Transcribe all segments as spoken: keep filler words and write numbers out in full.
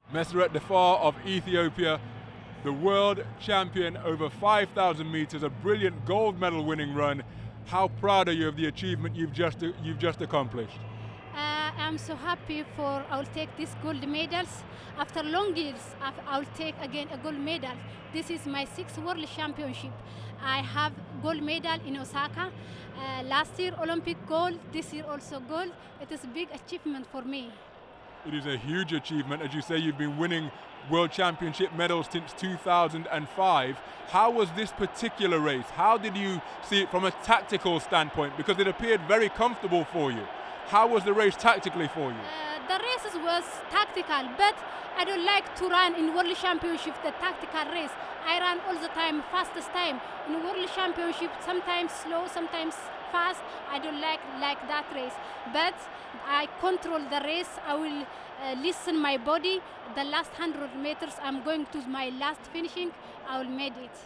Meseret Defar of Ethiopia, the world champion over five thousand meters, a brilliant gold medal winning run. How proud are you of the achievement you've just, you've just accomplished? Uh, I'm so happy for I'll take these gold medals. After long years, I'll take again a gold medal. This is my sixth world championship. I have gold medal in Osaka. Uh, last year Olympic gold, this year also gold. It is a big achievement for me. It is a huge achievement. As you say, you've been winning world championship medals since two thousand five. How was this particular race? How did you see it from a tactical standpoint? Because it appeared very comfortable for you. How was the race tactically for you? Uh, the races was tactical, but I don't like to run in World Championship the tactical race. I run all the time, fastest time. In World Championship, sometimes slow, sometimes fast. I don't like like that race. But I control the race. I will uh, listen my body. The last one hundred meters, I'm going to my last finishing. I will make it.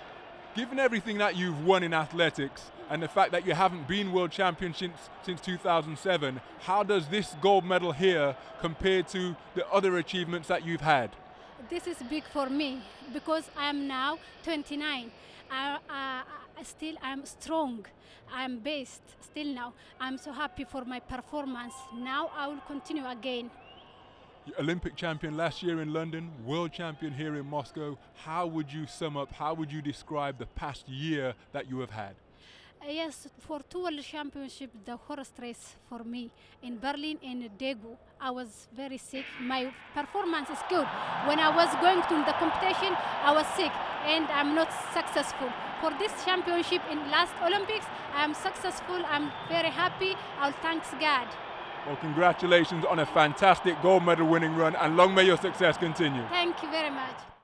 Given everything that you've won in athletics and the fact that you haven't been world champion since, since two thousand seven, how does this gold medal here compare to the other achievements that you've had? This is big for me because I am now twenty-nine. I, uh, still I'm strong. I'm based still now. I'm so happy for my performance. Now I will continue again. Olympic champion last year in London, world champion here in Moscow. How would you sum up, how would you describe the past year that you have had? Uh, yes, for two world championships, the horse race for me in Berlin and Daegu, I was very sick. My performance is good. When I was going to the competition, I was sick and I'm not successful. For this championship in last Olympics, I'm successful. I'm very happy. I'll thanks God. Well, congratulations on a fantastic gold medal winning run and long may your success continue. Thank you very much.